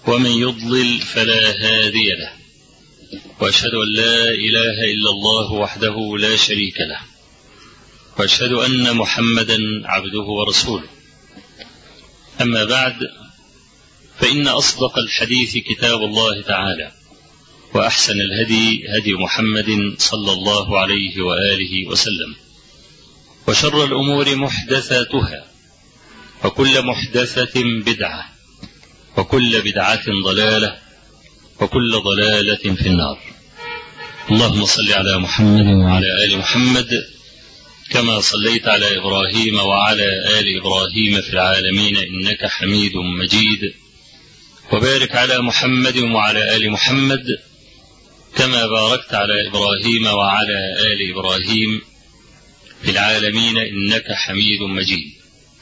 ومن يضلل فلا هادي له، وأشهد أن لا إله إلا الله وحده لا شريك له، وأشهد أن محمدا عبده ورسوله. أما بعد، فإن أصدق الحديث كتاب الله تعالى، وأحسن الهدي هدي محمد صلى الله عليه وآله وسلم، وشر الأمور محدثاتها، وكل محدثة بدعة، وكل بدعة ضلالة، وكل ضلالة في النار. اللهم صل على محمد وعلى آل محمد كما صليت على إبراهيم وعلى آل إبراهيم في العالمين إنك حميد مجيد، وبارك على محمد وعلى آل محمد كما باركت على إبراهيم وعلى آل إبراهيم في العالمين إنك حميد مجيد.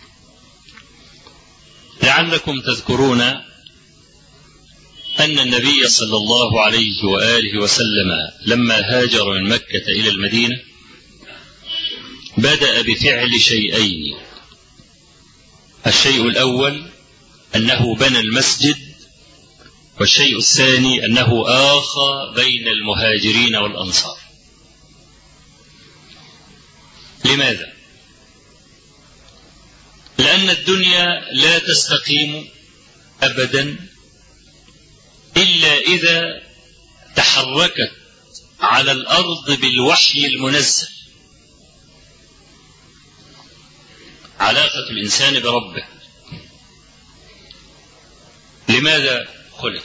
لعلكم تذكرون أن النبي صلى الله عليه وآله وسلم لما هاجر من مكة إلى المدينة بدأ بفعل شيئين. الشيء الأول أنه بنى المسجد، والشيء الثاني أنه آخى بين المهاجرين والأنصار. لماذا؟ لأن الدنيا لا تستقيم أبدا إلا إذا تحركت على الأرض بالوحي المنزل. علاقة الإنسان بربه. لماذا خلق؟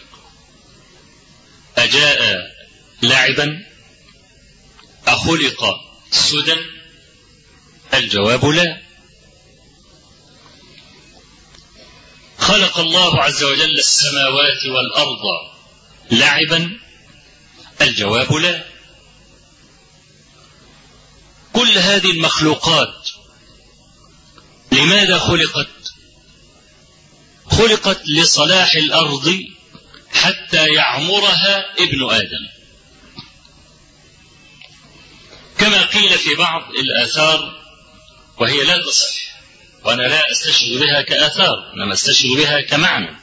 أجاء لعبا؟ أخلق سدى؟ الجواب لا. خلق الله عز وجل السماوات والأرض لعبا؟ الجواب لا. كل هذه المخلوقات لماذا خلقت؟ خلقت لصلاح الأرض حتى يعمرها ابن آدم، كما قيل في بعض الآثار وهي لا تصح، وأنا لا أستشهد بها كآثار، إنما أستشهد بها كمعنى.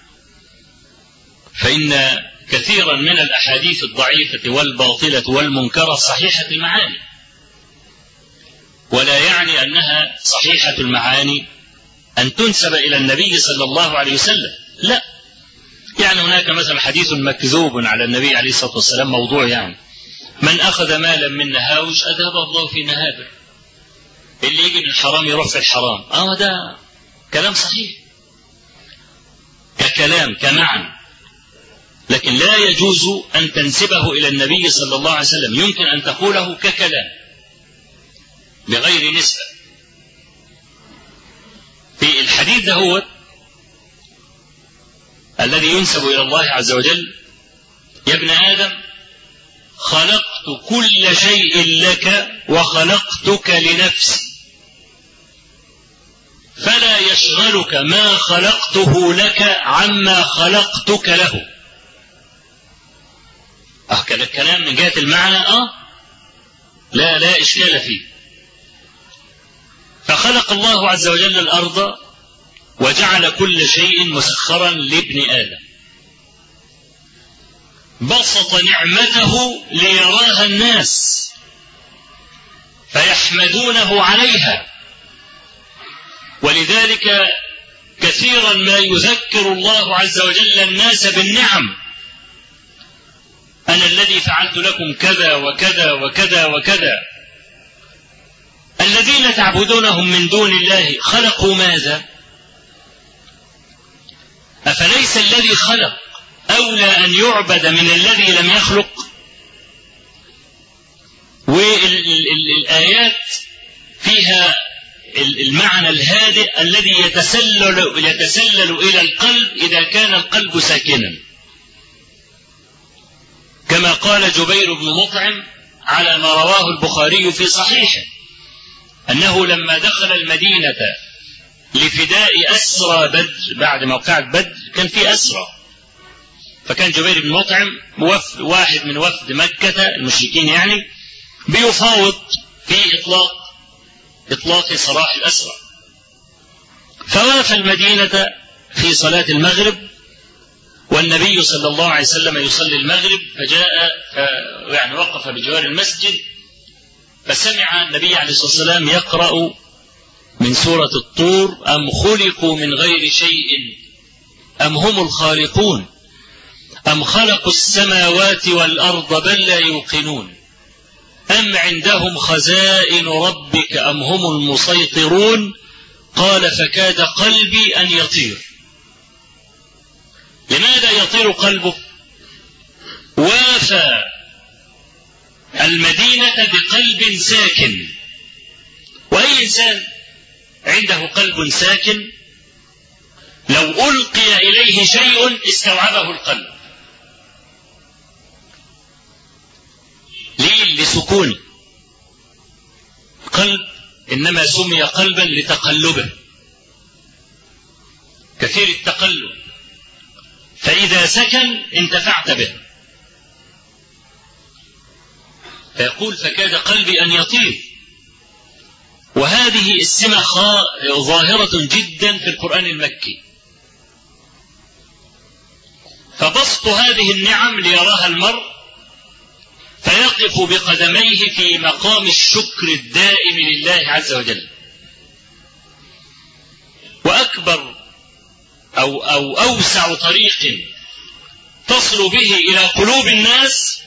فإن كثيرا من الأحاديث الضعيفة والباطلة والمنكرة صحيحة المعاني، ولا يعني أنها صحيحة المعاني أن تنسب إلى النبي صلى الله عليه وسلم، لا. يعني هناك مثلا حديث مكذوب على النبي عليه الصلاة والسلام، موضوع يعني من أخذ مالا من نهاوش أذهبه الله في نهابه، اللي يجي من الحرام يروح في الحرام. ده كلام صحيح ككلام كمعنى، لكن لا يجوز أن تنسبه إلى النبي صلى الله عليه وسلم. يمكن أن تقوله ككلام بغير نسبة. في الحديث ده هو الذي ينسب إلى الله عز وجل: يا ابن آدم خلقت كل شيء لك وخلقتك لنفسي، فلا يشغلك ما خلقته لك عما خلقتك له. كان الكلام من جهة المعنى لا إشكال فيه. فخلق الله عز وجل الأرض وجعل كل شيء مسخرا لابن آدم، بسط نعمته ليراها الناس فيحمدونه عليها. ولذلك كثيرا ما يذكر الله عز وجل الناس بالنعم: أنا الذي فعلت لكم كذا وكذا وكذا وكذا. الذين تعبدونهم من دون الله خلقوا ماذا؟ أفليس الذي خلق أولى أن يعبد من الذي لم يخلق؟ والآيات فيها المعنى الهادئ الذي يتسلل إلى القلب إذا كان القلب ساكنا، كما قال جبير بن مطعم على ما رواه البخاري في صحيحه، أنه لما دخل المدينة لفداء أسرى بدر بعد موقعة بدر، كان في أسرى، فكان جبير بن مطعم واحد من وفد مكة المشركين يعني بيفاوض في إطلاق سراح الأسرى. فوقف المدينة في صلاة المغرب والنبي صلى الله عليه وسلم يصلي المغرب، فجاء يعني وقف بجوار المسجد، فسمع النبي عليه الصلاة والسلام يقرأ من سورة الطور: أم خلقوا من غير شيء أم هم الخالقون أم خلقوا السماوات والأرض بل لا يوقنون أم عندهم خزائن ربك أم هم المسيطرون. قال: فكاد قلبي أن يطير. لماذا يطير قلبه؟ وافى المدينة بقلب ساكن، وأي إنسان عنده قلب ساكن لو ألقي إليه شيء استوعبه القلب. ليه؟ لسكونه. قلب إنما سمي قلبا لتقلبه، كثير التقلب، فإذا سكن انتفعت به. فيقول: فكاد قلبي أن يطير. وهذه السمة ظاهرة جدا في القرآن المكي. فبسط هذه النعم ليراها المرء فيقف بقدميه في مقام الشكر الدائم لله عز وجل. وأكبر أو أوسع طريق تصل به إلى قلوب الناس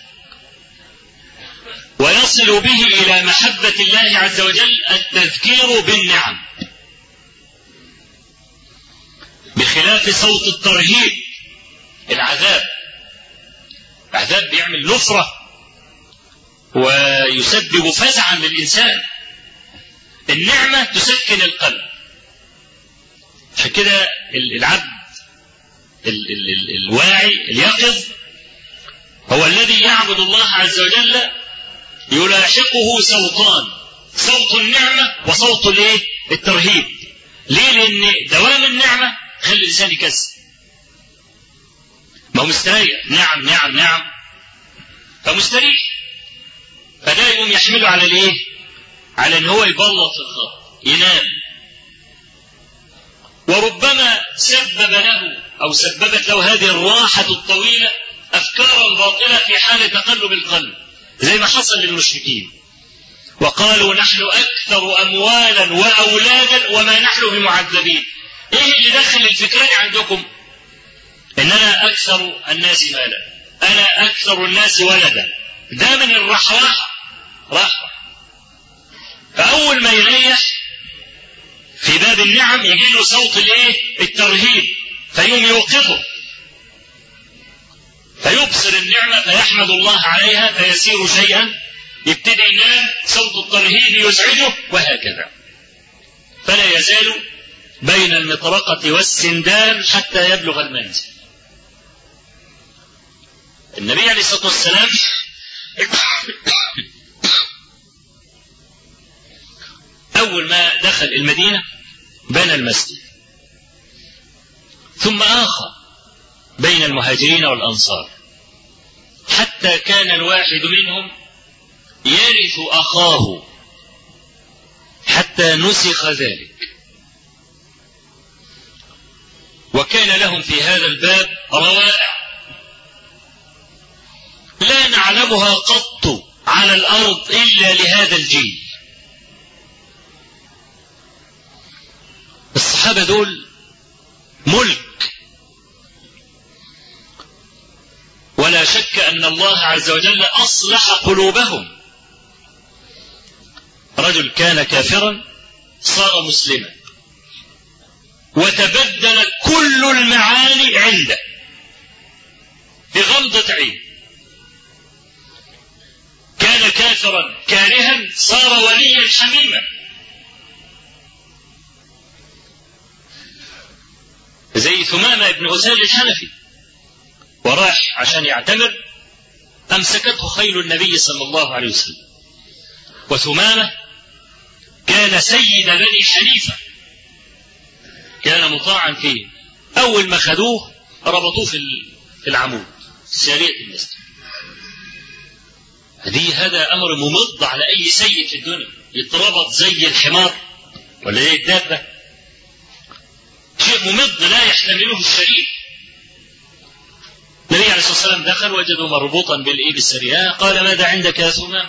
ويصل به إلى محبة الله عز وجل التذكير بالنعم، بخلاف صوت الترهيب. العذاب بيعمل نفرة ويسبب فزعا للإنسان. النعمة تسكن القلب. فكده العبد الواعي اليقظ هو الذي يعبد الله عز وجل يلاحقه صوتان: صوت النعمة وصوت الترهيب. ليه؟ لأن دوام النعمة خلي الإنسان يكسر، ما هو مستريح. نعم نعم نعم، فمستريح، فده يقوم يحمله على على ان هو يبلط في الخط ينام. وربما سبب له أو سببت له هذه الراحة الطويلة أفكارا باطلة في حال تقلب القلب، زي ما حصل للمشركين. وقالوا: نحن أكثر أموالا وأولادا وما نحن بمعذبين. إيه اللي دخل الفكرة عندكم؟ إن أنا أكثر الناس مالا، أنا أكثر الناس ولدا. ده من الرحرحة، فأول ما يريح في باب النعم يجي له صوت الترهيب، فيوم يوقظه فيبصر النعمة فيحمد الله عليها فيسير شيئا، يبتدي ينام، صوت الترهيب يزعجه، وهكذا. فلا يزال بين المطرقة والسندان حتى يبلغ المنزل. النبي عليه الصلاة والسلام أول ما دخل المدينة بنى المسجد، ثم آخى بين المهاجرين والأنصار، حتى كان الواحد منهم يرث أخاه حتى نسخ ذلك. وكان لهم في هذا الباب روائع لا نعلمها قط على الأرض إلا لهذا الجيل. الصحابة دول ملك، ولا شك أن الله عز وجل أصلح قلوبهم. رجل كان كافرا صار مسلما، وتبدل كل المعاني عنده بغمضة عين. كان كافرا كارها صار وليا حميما. زي ثمامة ابن أسال الحنفي، وراح عشان يعتمر، أمسكته خيل النبي صلى الله عليه وسلم. وثمامة كان سيد بني حنيفة، كان مطاعا فيه. أول ما خدوه ربطوه في العمود سارية المسجد. هذا أمر ممض على أي سيد في الدنيا، يتربط زي الحمار ولا زي الدابة، شيء ممض لا يحتمله الشريف. عليه وسلم دخل وجده مربوطا بالسرياء. قال ماذا عندك يا ثمام؟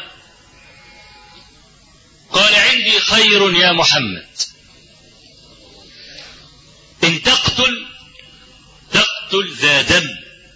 قال عندي خير يا محمد، إن تقتل ذا دم،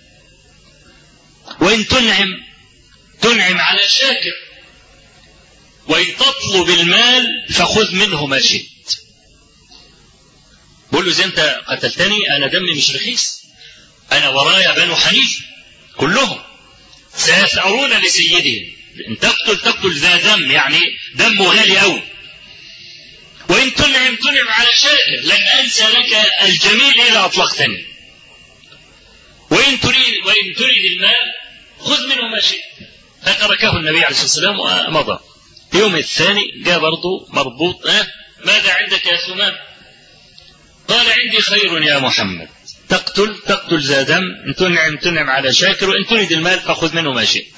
وإن تنعم على شاكر، وإن تطلب المال فخذ منه ما شئت. بقول له زي أنت قتلتني أنا دمي مش رخيص، أنا ورايا بنو حنيفة كلهم سيثأرون لسيدهم. إن تقتل ذا دم، يعني دمه غالي أوي. وإن تنعم على شاكر، لن أنسى لك الجميل إذا أطلقتني. وإن تريد المال خذ منه ما شئت. فتركه النبي عليه الصلاة والسلام ومضى. اليوم الثاني جاء برضه مربوط. ماذا عندك يا ثمام؟ قال عندي خير يا محمد، تقتل ذا دم، إن تنعم على شاكر، وإن تريد المال فخذ منه ما شئت.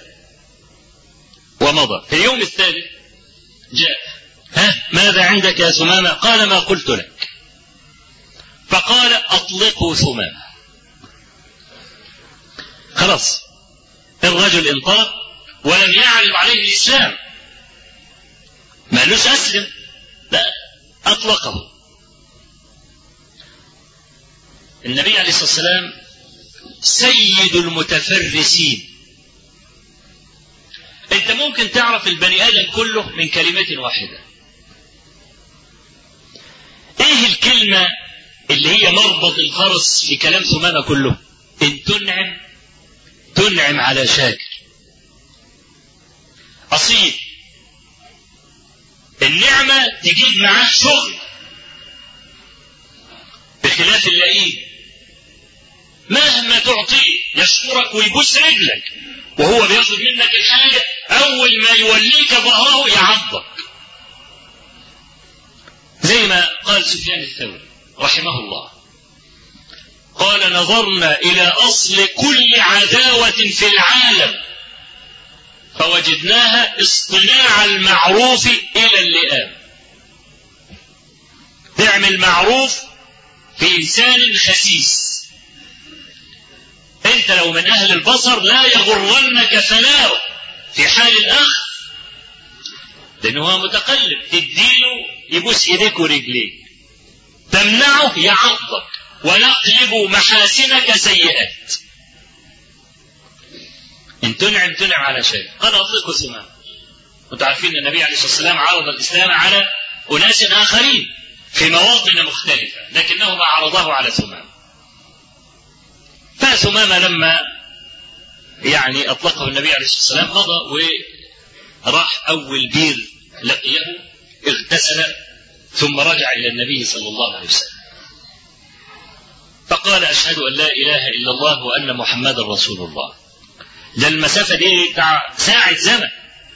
ومضى. في اليوم الثالث جاء. ماذا عندك يا ثمامة؟ قال ما قلت لك. فقال أطلقوا ثمامة. خلاص الرجل انطلق ولم يعرض عليه الإسلام، ما قالوش أسلم، لا أطلقه. النبي عليه الصلاة والسلام سيد المتفرسين. انت ممكن تعرف البني آدم كله من كلمة واحدة. ايه الكلمة اللي هي مربط الفرس في كلام ثمامة كله؟ ان تنعم على شاكر. أصيل. النعمة تجيب معاه شغل، بخلاف اللئيم مهما تعطيه يشكرك ويبوس رجلك، وهو بياخد منك الحاجة أول ما يوليك ظهره يعضك. زي ما قال سفيان الثوري رحمه الله، قال نظرنا إلى أصل كل عداوة في العالم فوجدناها اصطناع المعروف إلى اللئام. تعمل معروف في إنسان خسيس. أنت لو من أهل البصر لا يغرنك ثناؤه في حال الأخ، لأنه هو متقلب، تديله يبوس إيديك ورجليك، تمنعه يعضك، ونقلب محاسنك سيئات. إن تنعم على شيء. قال أطلقوا ثمامة. وانتم عارفين أن النبي عليه الصلاة والسلام عرض الإسلام على أناس آخرين في مواطن مختلفة، لكنه ما عرضه على ثمامة. فثمامة لما أطلقه النبي عليه الصلاة والسلام مضى وراح أول بير لقيه، اغتسل، ثم رجع إلى النبي صلى الله عليه وسلم فقال أشهد أن لا إله إلا الله وأن محمد رسول الله. ده المسافة دي بتاع ساعة زمن.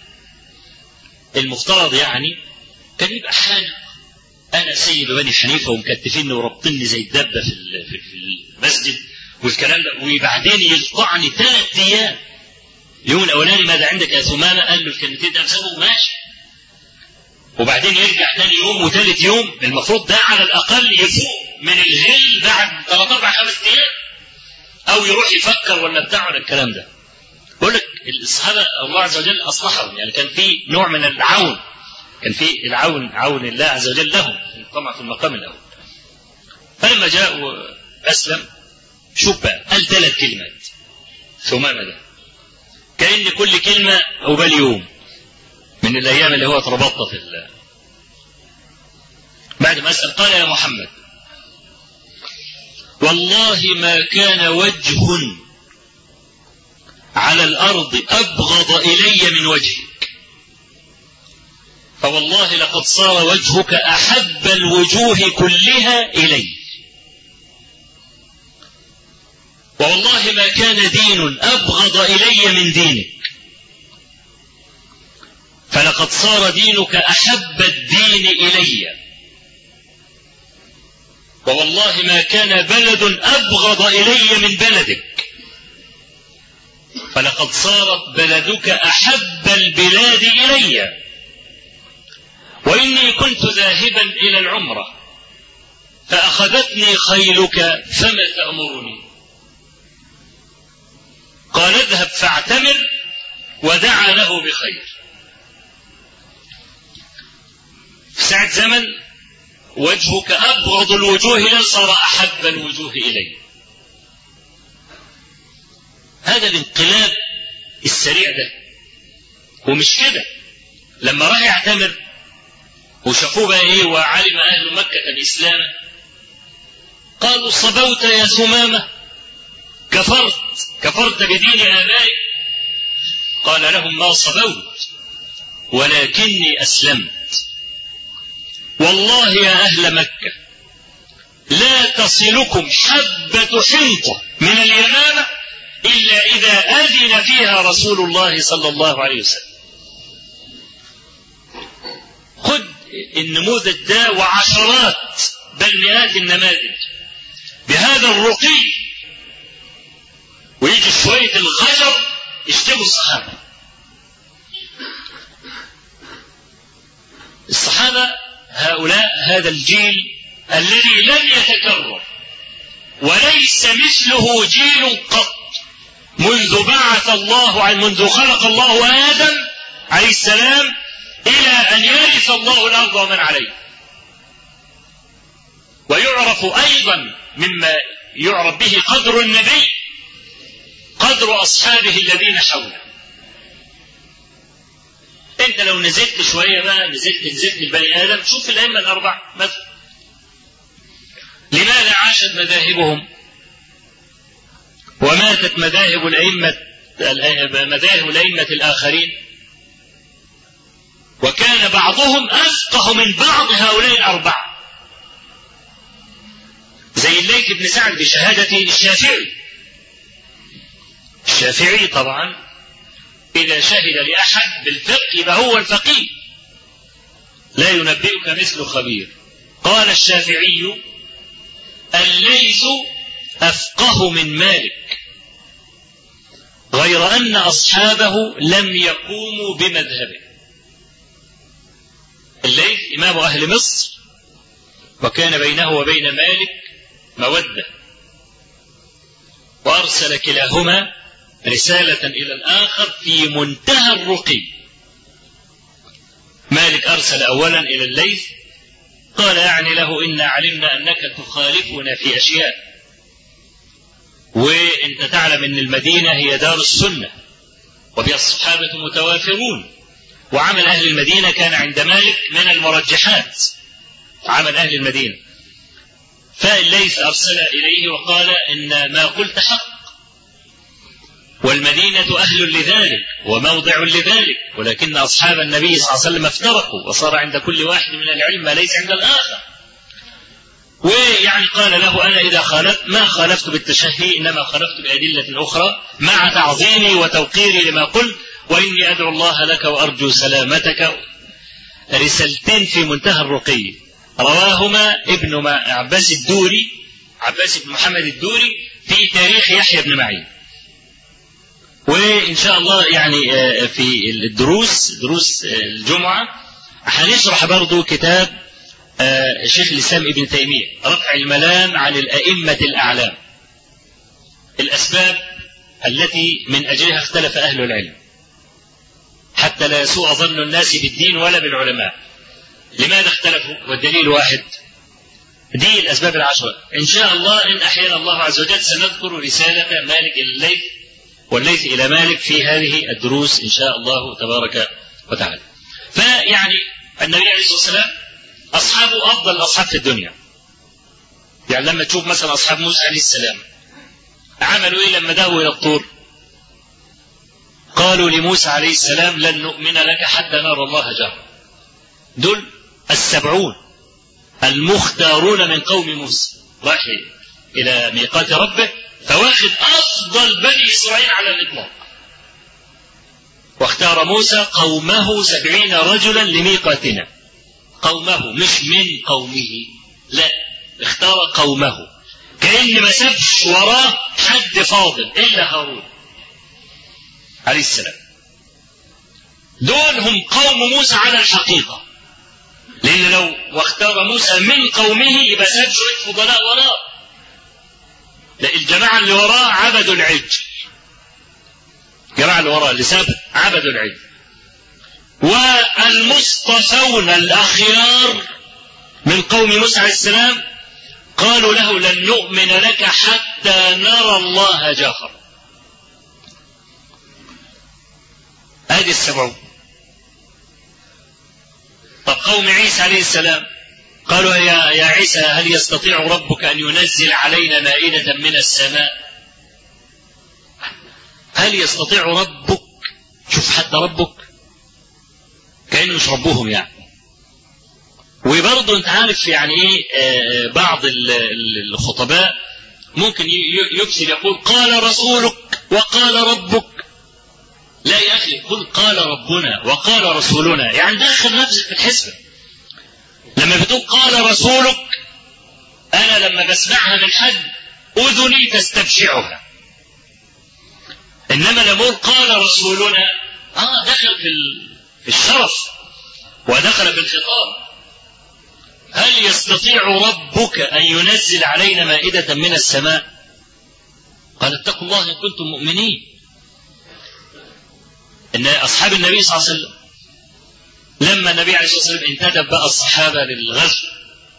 المفترض كان يبقى حاجة أنا سيد بني حنيفة ومكتفيني وربطني زي الدبة في المسجد والكلام ده، وبعدين يقطعني 3 أيام. اليوم الأولاني ماذا عندك يا ثمامة؟ قال له الكلمتين ده بسببه ماشي، وبعدين يرجع ثاني يوم وثالث يوم. المفروض ده على الأقل يفوق من الغل بعد 3 4 5 أيام، أو يروح يفكر ولا بتاع ولا الكلام ده. بقول لك الصحابة الله عز وجل أصلحهم، كان في نوع من العون، كان في عون الله عز وجل لهم طبعا في المقام الأول. فلما جاء وأسلم شوف بقى قال 3 كلمات ثمامة ده، كأن كل كلمة عقبال يوم من الأيام اللي هو اتربطت في الله. بعد ما أسأل قال يا محمد والله ما كان وجه على الأرض أبغض إلي من وجهك، فوالله لقد صار وجهك أحب الوجوه كلها إلي، والله ما كان دين أبغض إلي من دينك، فلقد صار دينك أحب الدين إلي، ووالله ما كان بلد أبغض إلي من بلدك، فلقد صارت بلدك أحب البلاد إلي، وإني كنت ذاهبا إلى العمرة فأخذتني خيلك فما تأمرني. فاذهب فاعتمر ودعا له بخير. في ساعة زمن وجهك أبغض الوجوه إليه صار أحب الوجوه إليه. هذا الانقلاب السريع ده. ومش كده، لما راح يعتمر وشافوه بقى ايه وعلم أهل مكة بإسلامه قالوا صبوت يا ثمامة، كفرت بدين آبائك. قال لهم ما صبوت ولكني أسلمت. والله يا أهل مكة لا تصلكم حبة حنطة من اليمامة إلا إذا أذن فيها رسول الله صلى الله عليه وسلم. خذ النموذج ده وعشرات بل مئات النماذج بهذا الرقي، ويجي شوية الغجر يشتموا الصحابة هؤلاء هذا الجيل الذي لم يتكرر وليس مثله جيل قط منذ بعث الله منذ خلق الله آدم عليه السلام إلى أن يرث الله الأرض ومن عليه. ويعرف أيضا مما يعرف به قدر النبي قدر أصحابه الذين حوله. أنت لو نزلت شوية بقى نزلت البني آدم، شوف الأئمة الأربع مثلا لماذا عاشت مذاهبهم وماتت مذاهب الأئمة الآخرين، وكان بعضهم أفقه من بعض هؤلاء الأربعة، زي الليث بن سعد بشهادة الشافعي طبعا إذا شهد لأحد بالفقه يبقى هو الفقيه، لا ينبئك مثل خبير. قال الشافعي الليث أفقه من مالك غير أن أصحابه لم يقوموا بمذهبه. الليث إمام أهل مصر وكان بينه وبين مالك مودة، وأرسل كلاهما رسالة إلى الآخر في منتهى الرقي. مالك أرسل أولا إلى الليث قال يعني له إنا علمنا أنك تخالفنا في أشياء، وإنت تعلم أن المدينة هي دار السنة وبها الصحابة متوافرون، وعمل أهل المدينة كان عند مالك من المرجحات عمل أهل المدينة. فالليث أرسل إليه وقال إن ما قلت حق، والمدينة أهل لذلك وموضع لذلك، ولكن أصحاب النبي صلى الله عليه وسلم افترقوا وصار عند كل واحد من العلم ما ليس عند الآخر. ويعني قال له أنا إذا خالفت ما خالفت بالتشهي، إنما خالفت بأدلة أخرى مع تعظيمي وتوقيري لما قلت، وإني أدعو الله لك وأرجو سلامتك. رسالتين في منتهى الرقي رواهما ابن عباس بن محمد الدوري في تاريخ يحيى بن معين. وإن شاء الله يعني في دروس الجمعة هنشرح برضو كتاب شيخ الإسلام ابن تيمية رفع الملام عن الأئمة الأعلام، الأسباب التي من أجلها اختلف أهل العلم حتى لا يسوء ظن الناس بالدين ولا بالعلماء. لماذا اختلفوا؟ والدليل واحد. دي الأسباب العشرة. إن شاء الله إن أحيانا الله عز وجل سنذكر رسالة مالك إلى الليث والليث إلى مالك في هذه الدروس إن شاء الله تبارك وتعالى. فيعني النبي عليه الصلاة والسلام أصحابه أفضل الأصحاب في الدنيا. يعني لما تشوف مثلا أصحاب موسى عليه السلام عملوا إيه لما ذهبوا إلى الطور؟ قالوا لموسى عليه السلام لن نؤمن لك حتى نرى الله جهرا. دول 70 المختارون من قوم موسى راح إلى ميقات ربه، فواخد أفضل بني إسرائيل على الإطلاق. واختار موسى قومه 70 رجلا لميقاتنا. قومه مش من قومه، لا، اختار قومه، كأن ما سابش وراه حد فاضل إلا هارون عليه السلام. دول هم قوم موسى على الحقيقة، لأن لو واختار موسى من قومه يبقى ساب شوية فضلاء وراه. لا، الجماعة اللي وراه عبدوا العجل، جماعة اللي وراء اللي سابوا عبدوا العجل. والمصطفون الأخيار من قوم موسى عليه السلام قالوا له لن نؤمن لك حتى نرى الله جهرا. هذه السبعون. طب قوم عيسى عليه السلام قالوا يا عيسى هل يستطيع ربك أن ينزل علينا مائدة من السماء؟ هل يستطيع ربك؟ شوف حتى ربك كأنه مش ربهم يعني. وبرضه انت عارف يعني ايه بعض الخطباء ممكن يكسر يقول قال رسولك وقال ربك. لا يا اخي قل قال ربنا وقال رسولنا، يعني دخل نفسك في الحسبة. لما بتقول قال رسولك انا لما بسمعها من حد اذني تستبشعها، انما لما اقول قال رسولنا دخل في الشرف ودخل في الخطاب. هل يستطيع ربك أن ينزل علينا مائدة من السماء؟ قال اتقوا الله إن كنتم مؤمنين. إن أصحاب النبي صلى الله عليه وسلم لما النبي عليه الصلاة والسلام انتدب بقى الصحابة للغزو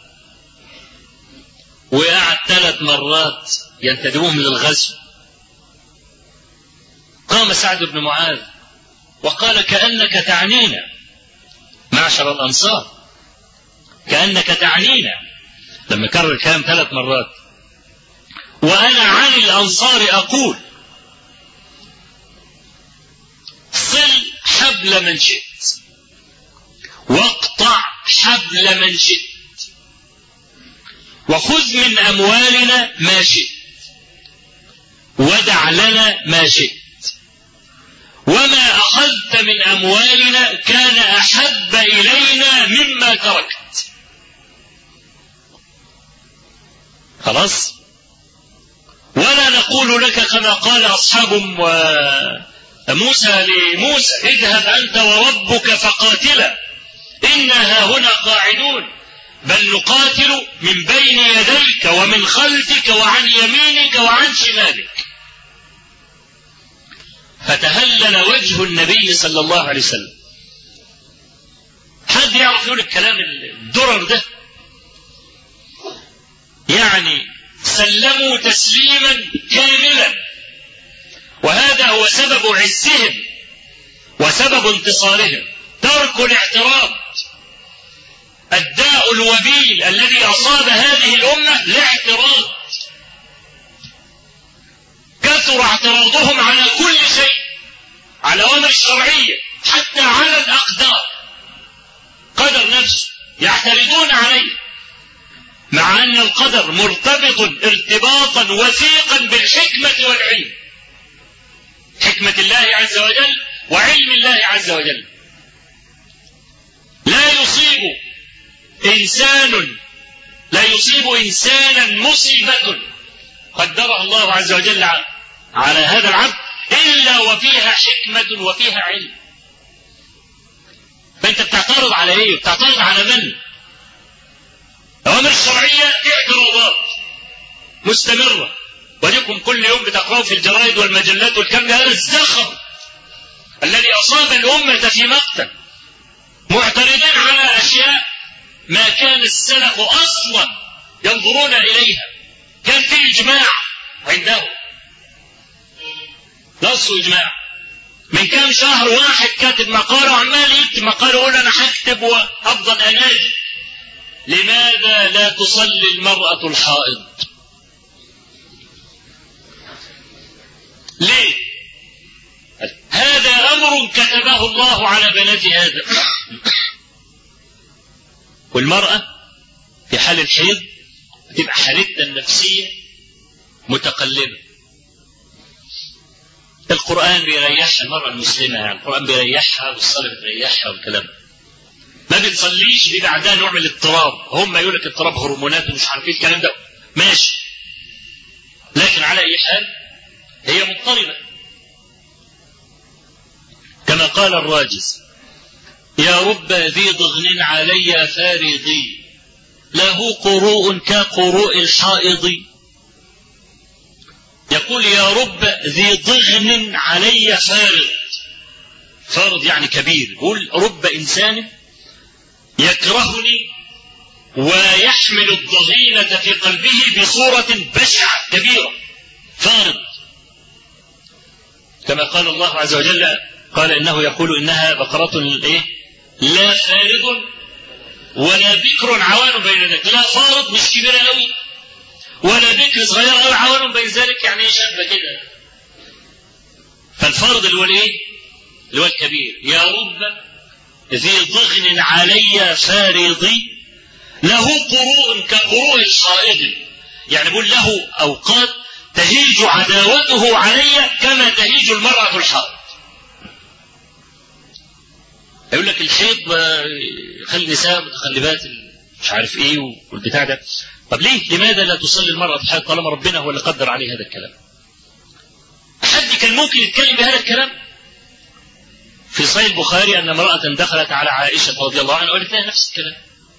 وقعد 3 مرات ينتدبوهم للغزو، قام سعد بن معاذ وقال كأنك تعنينا معشر الأنصار، كأنك تعنينا، لما كرر الكلام 3 مرات. وأنا عن الأنصار أقول صل حبل من شئت واقطع حبل من شئت وخذ من أموالنا ما شئت ودع لنا ما شئت، وما أخذت من أموالنا كان أحب إلينا مما تركت. خلاص. ولا نقول لك كما قال أصحاب موسى لموسى اذهب أنت وربك فقاتلا إنا هنا قاعدون، بل نقاتل من بين يديك ومن خلفك وعن يمينك وعن شمالك. فتهلل وجه النبي صلى الله عليه وسلم. حد يعرف يقول الكلام الدرر ده؟ يعني سلموا تسليما كاملا، وهذا هو سبب عزهم وسبب انتصارهم، ترك الاعتراض. الداء الوبيل الذي أصاب هذه الأمة الاعتراض، كثر اعتراضهم على كل شيء، على الأوامر الشرعية، حتى على الأقدار، قدر نفسه يعترضون عليه، مع أن القدر مرتبط ارتباطا وثيقا بالحكمة والعلم، حكمة الله عز وجل وعلم الله عز وجل. لا يصيب إنسانا مصيبة قدرها الله عز وجل على هذا العبد إلا وفيها حكمة وفيها علم. فأنت بتعترض على إيه؟ بتعترض على من؟ الأوامر الشرعية اعتراضات مستمرة، ولكم كل يوم بتقرأوا في الجرائد والمجلات والكلام هذا الزخم الذي أصاب الأمة في مقتل، معترضين على أشياء ما كان السلف أصلا ينظرون إليها، كان في إجماع عندهم، نص إجماع. من كام شهر واحد كاتب مقالة وعمال يكتب مقالة يقول أنا هكتب وأفضل أنادي لماذا لا تصلي المرأة الحائض؟ ليه؟ هذا أمر كتبه الله على بنات آدم. والمرأة في حال الحيض تبقى حالتها النفسية متقلبة. القرآن بيريحها المرأة المسلمة، يعني القرآن بيريحها والصلاة بتريحها والكلام. ما بتصليش بيبقى عندها نوع من الاضطراب، هم يقول لك اضطراب هرمونات ومش عارفين الكلام ده، ماشي، لكن على أي حال هي مضطربة. كما قال الراجز يا رب ذي ضغن علي فارضي له قروء كقروء الحائض يقول يا رب ذي ضغن علي فارض. فارض يعني كبير. يقول رب إنسان يكرهني ويحمل الضغينة في قلبه بصورة بشعة كبيرة. فارض كما قال الله عز وجل، قال إنه يقول إنها بقرة لا فارض ولا بكر عوان بين ذلك. لا فارض مش كبيرة قوي ولا بكر صغير قوي عوان بين ذلك، يعني شابة كده. فالفارض اللي هو اللي هو الكبير. يا رب ذي ضغن علي فارضي له قروء كقروء الحائض. يعني بقول له أوقات تهيج عداوته علي كما تهيج المرأة الحائض. يقول لك الحيض خلي النساء متخلفات مش عارف ايه والبتاع ده. طب ليه؟ لماذا لا تصلي المرأة في الحيض طالما ربنا هو اللي قدر عليه هذا الكلام؟ حد كان ممكن يتكلم بهذا الكلام؟ في صحيح البخاري أن امرأة دخلت على عائشة رضي الله عنها وقالت لها نفس الكلام،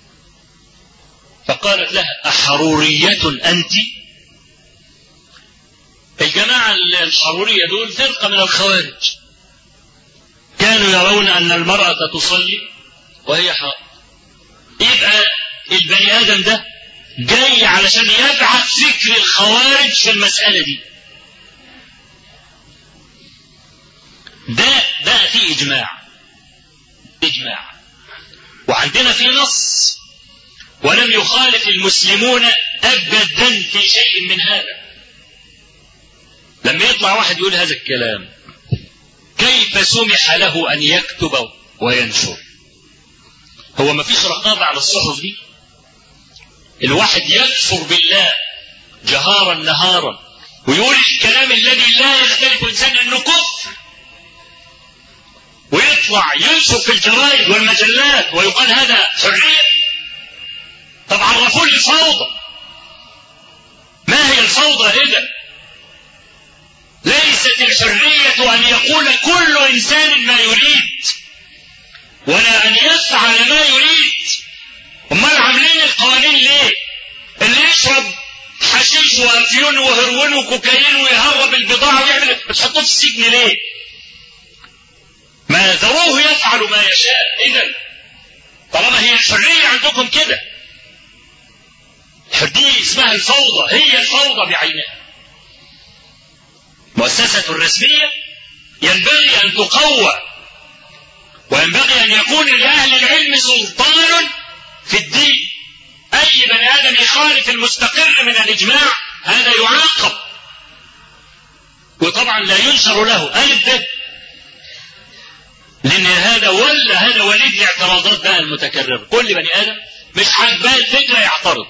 فقالت لها أحرورية أنت؟ الجماعة الحرورية دول فرقة من الخوارج، كانوا يرون أن المرأة تصلي وهي حائض. يبقى البني آدم ده جاي علشان يبعث فكر الخوارج في المسألة دي. ده بقى فيه إجماع وعندنا في نص، ولم يخالف المسلمون أبدا في شيء من هذا. لما يطلع واحد يقول هذا الكلام كيف سمح له أن يكتب وينشر؟ هو ما فيش رقابة على الصحف دي؟ الواحد يكفر بالله جهارا نهارا ويقول الكلام الذي لا يختلف إنسان أنه كفر، ويطلع ينشر في الجرائد والمجلات ويقال هذا حرية. طب عرفوا لي الفوضى، ما هي الفوضى إذا؟ ليست الحرية أن يقول كل إنسان ما يريد ولا أن يفعل ما يريد. امال عاملين القوانين ليه؟ اللي يشرب حشيش وافيون وهرون وكوكايين ويهرب البضاعة ويعمل بتحطوه في السجن ليه؟ ما ذروه يفعل ما يشاء. إذا طالما هي الحرية عندكم كده، الحرية اسمها الفوضى، هي الفوضى بعينها. مؤسسة رسمية ينبغي أن تقوى، وينبغي أن يكون لأهل العلم سلطان في الدين. أي بني آدم يخالف المستقر من الإجماع هذا يعاقب، وطبعا لا ينشر له ألف، لأن هذا وليد الاعتراضات بقى المتكررة. كل بني آدم مش عاجباه الفكرة يعترض،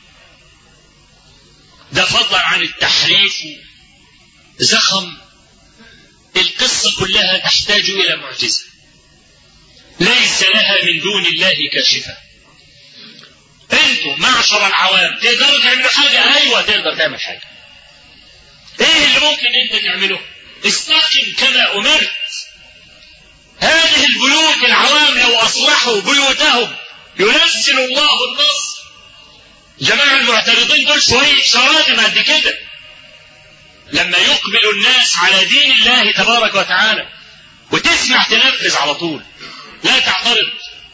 ده فضلا عن التحريف زخم. القصة كلها تحتاج إلى معجزة ليس لها من دون الله كاشفة. انتوا معشر العوام تقدروا تعملوا حاجة؟ ايوه تقدر تعمل حاجة. ايه اللي ممكن انت تعمله؟ استقم كما امرت. هذه البيوت العوام لو اصلحوا بيوتهم ينزل الله النصر. جماعة المعترضين دول شوية شرادم قد كده، لما يقبل الناس على دين الله تبارك وتعالى وتسمع تنفذ على طول لا تعترض.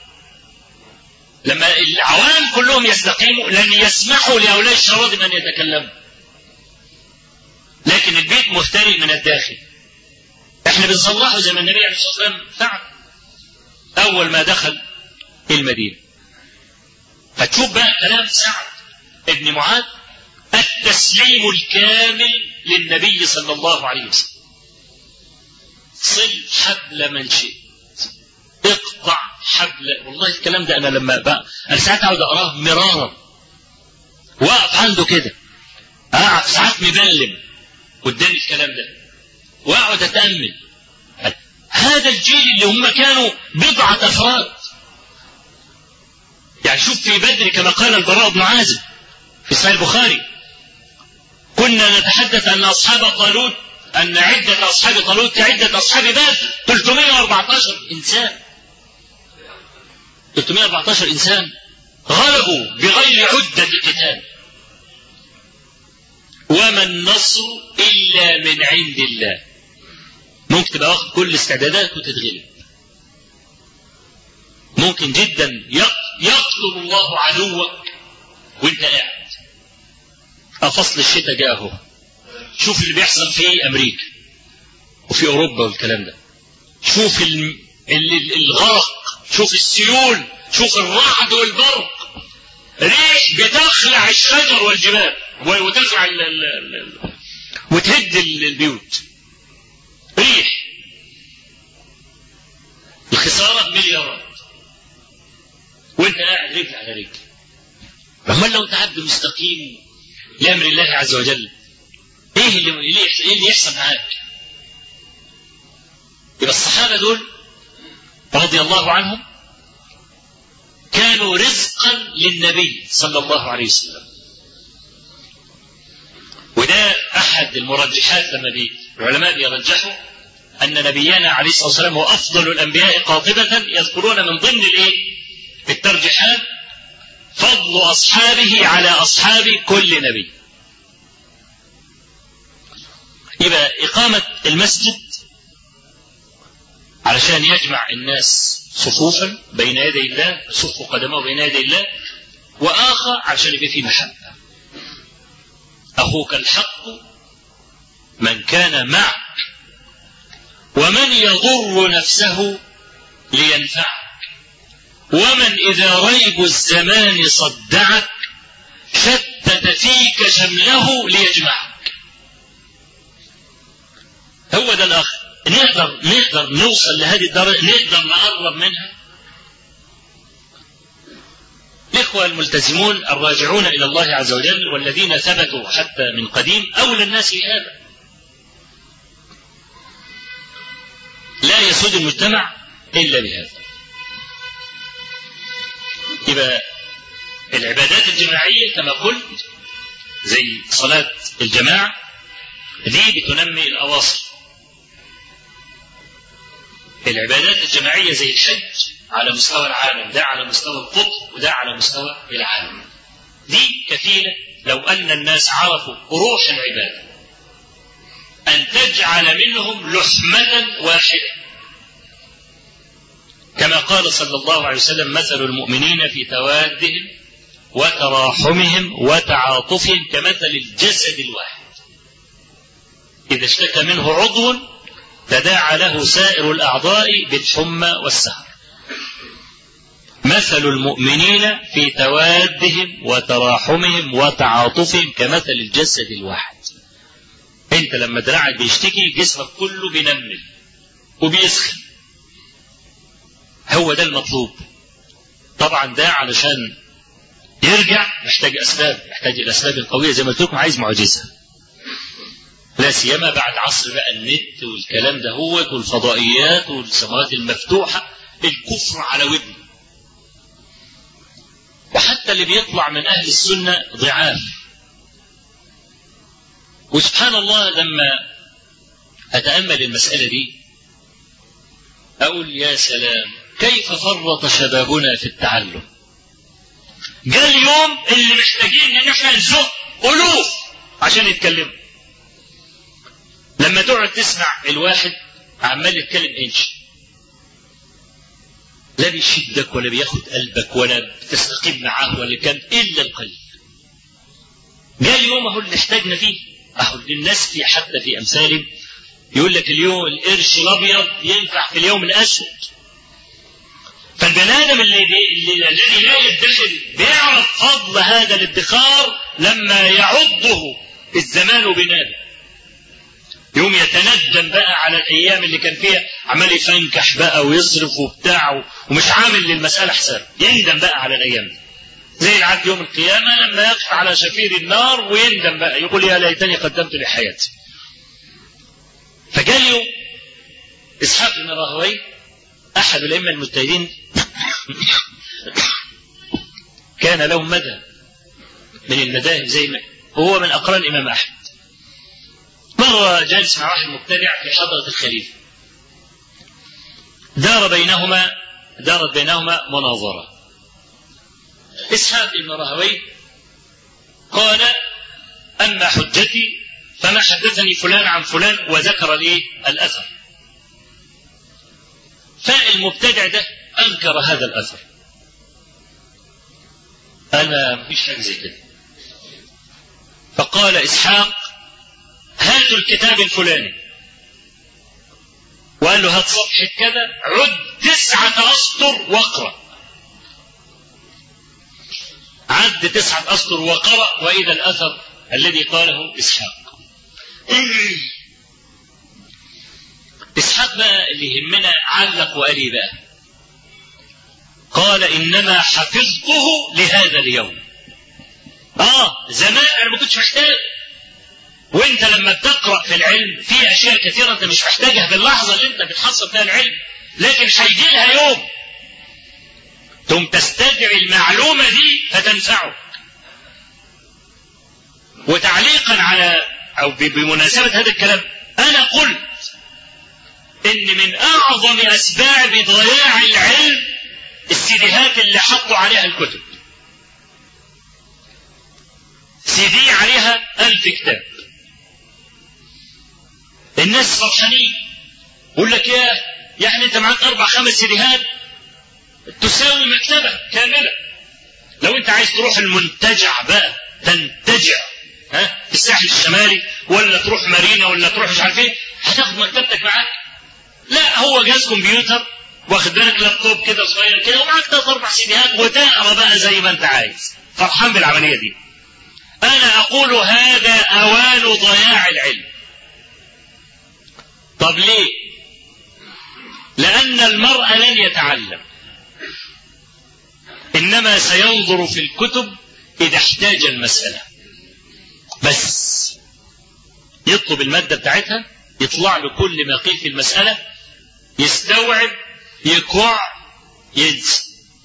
لما العوام كلهم يستقيموا لن يسمحوا لهؤلاء الشرادم أن يتكلموا، لكن البيت مفترق من الداخل. احنا بنصلحه زي ما النبي عليه الصلاة والسلام فعل أول ما دخل المدينة. فتشوف بقى كلام سعد ابن معاذ: التسليم الكامل للنبي صلى الله عليه وسلم. صل حبل من شئت، اقطع حبل. والله الكلام ده أنا لما بقى أنا ساعات أقعد أقراه مرارا، واقف عنده كده أقعد ساعات مبلم قدام الكلام ده واقعد أتأمل. هذا الجيل اللي هم كانوا بضعة أفراد، يعني شوف في بدر كما قال البراء بن عازب في صحيح البخاري: كنا نتحدث أن أصحاب طالوت، أن عدة أصحاب طالوت كعدة أصحاب بدر 314 إنسان. 314 إنسان غلبوا بغير عدة قتال. وما النصر إلا من عند الله. ممكن تبقى واخد كل الاستعدادات وتتغلب. ممكن جدا يقتل الله عدوك وانت قاعد. فصل الشتاء جاء اهو. شوف اللي بيحصل في أمريكا وفي أوروبا والكلام ده. شوف الغرق، شوف السيول، شوف الرعد والبرق، ريح بتخلع الشجر والجبال وتخلع وتهد البيوت. ريح، الخسارة مليارات وانت قاعد رجل على رجل. امال لو انت عبد مستقيم لأمر الله عز وجل، ايه اللي يحصل معاك؟ يبقى الصحابة دول رضي الله عنهم كانوا رزقا للنبي صلى الله عليه وسلم. وده أحد المرجحات لما العلماء بيرجحوا أن نبينا عليه الصلاة والسلام هو أفضل الأنبياء قاطبة، يذكرون من ضمن الترجيحات فضل أصحابه على أصحاب كل نبي. يبقى إقامة المسجد علشان يجمع الناس صفوفا بين يدي الله، صف قدمه بين يدي الله، وآخر عشان يبقى فيه محبة. أخوك الحق من كان معك ومن يضر نفسه لينفعك، ومن إذا ريب الزمان صدعك شتت فيك شمله ليجمعك. هو ده الأخ. نقدر نوصل لهذه الدرجة، نقدر نقرب منها. الإخوة الملتزمون الراجعون إلى الله عز وجل والذين ثبتوا حتى من قديم أولى الناس بهذا. لا يسود المجتمع إلا بهذا. يبقى العبادات الجماعية كما قلت زي صلاة الجماعة دي بتنمي الأواصر. العبادات الجماعية زي الحج على مستوى العالم، ده على مستوى القطب وده على مستوى العالم. دي كفيلة لو أن الناس عرفوا روح العبادة أن تجعل منهم لحمة واحدة، كما قال صلى الله عليه وسلم: مثل المؤمنين في توادهم وتراحمهم وتعاطفهم كمثل الجسد الواحد إذا اشتكى منه عضو تداعى له سائر الأعضاء بالحمى والسهر. مثل المؤمنين في توادهم وتراحمهم وتعاطفهم كمثل الجسد الواحد. انت لما دراعك بيشتكي جسمك كله بينمل وبيسخن. هو ده المطلوب. طبعا ده علشان يرجع محتاج أسباب، محتاج الأسباب القوية زي ما قلت لكم. عايز معجزة، لا سيما بعد عصر بقى النت والكلام ده هو والفضائيات والسماوات المفتوحة. الكفر على ودنه. وحتى اللي بيطلع من أهل السنة ضعاف. وسبحان الله لما أتأمل المسألة دي أقول يا سلام كيف فرط شبابنا في التعلم. جاء اليوم اللي محتاجين ان احنا نزق ألوف عشان يتكلموا. لما تقعد تسمع الواحد عمال يتكلم انش، لا بيشدك ولا بياخد قلبك ولا بتستقيم معاه ولا كان إلا القليل. جاء اليوم اهو اللي احتاجنا فيه. اهو الناس في حتى في امثالهم يقول لك اليوم القرش الابيض ينفع في اليوم الاسود. فالبني ادم الذي لا يدخر بيعرف فضل هذا الادخار لما يعضه الزمان بناده. يوم يتندم بقى على الايام اللي كان فيها عمال يفنكح بقى ويصرف وبتاع ومش عامل للمساله حساب. يندم بقى على الايام دي زي العبد يوم القيامه لما يقف على شفير النار ويندم بقى يقول يا ليتني قدمت لحياتي. فجاء له اسحاق بن راهويه احد الائمه المجتهدين كان له مذهب من المذاهب زي ما هو من اقران الامام احمد. مرة جالس مع واحد مبتدع في حضرة الخليفة، دارت بينهما مناظرة. إسحاق بن راهويه قال أما حجتي فما حدثني فلان عن فلان وذكر الأثر. فالمبتدع ده أنكر هذا الأثر، أنا مفيش حاجة زي كده. فقال إسحاق هاتوا الكتاب الفلاني، وقال له هات صفحة كذا، عد 9 أسطر واقرأ. عد 9 أسطر وقرأ، وإذا الأثر الذي قاله إسحاق. إسحاق بقى اللي يهمنا علق وقال إيه بقى؟ قال إنما حفظته لهذا اليوم. زمان أنا ما كنتش محتاج، وانت لما بتقرأ في العلم في أشياء كثيرة انت مش محتاجها في اللحظة اللي انت بتحصل فيها العلم، لكن هيجي لها يوم ثم تستدعي المعلومة دي فتنفعك. وتعليقا على أو بمناسبة هذا الكلام، أنا قلت إن من أعظم أسباب ضياع العلم السيديهات اللي حطوا عليها الكتب. سيدي عليها 1000 كتاب، الناس فرحانين، يقول لك يعني انت معاك 4-5 سيديهات تساوي مكتبة كاملة. لو انت عايز تروح المنتجع بقى تنتجع في الساحل الشمالي، ولا تروح مارينا، ولا تروح مش عارف ايه، هتاخد مكتبتك معاك؟ لا، هو جهاز كمبيوتر واخد بالك لابتوب كده صغير كده، ومعاك 3-4 سيديهات وتقرا بقى زي ما انت عايز، فرحان بالعملية دي. انا اقول هذا اوان ضياع العلم. طب ليه؟ لأن المرء لن يتعلم، إنما سينظر في الكتب إذا احتاج المسألة، بس يطلب المادة بتاعتها، يطلع له كل ما قيل في المسألة، يستوعب، يقع، ينسى،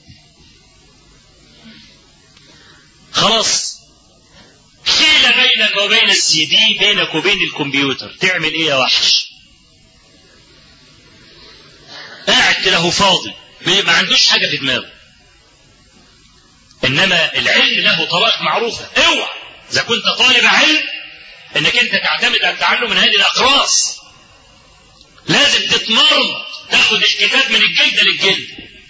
خلاص. حيل بينك وبين السي دي، بينك وبين الكمبيوتر، تعمل ايه يا وحش؟ قاعد له فاضي، ما عندوش حاجة في دماغه. إنما العلم له طرائق معروفة. اوعى إذا كنت طالب علم إنك أنت تعتمد على التعلم من هذه الأقراص، لازم تتمرن، تاخد الكتاب من الجلد للجلد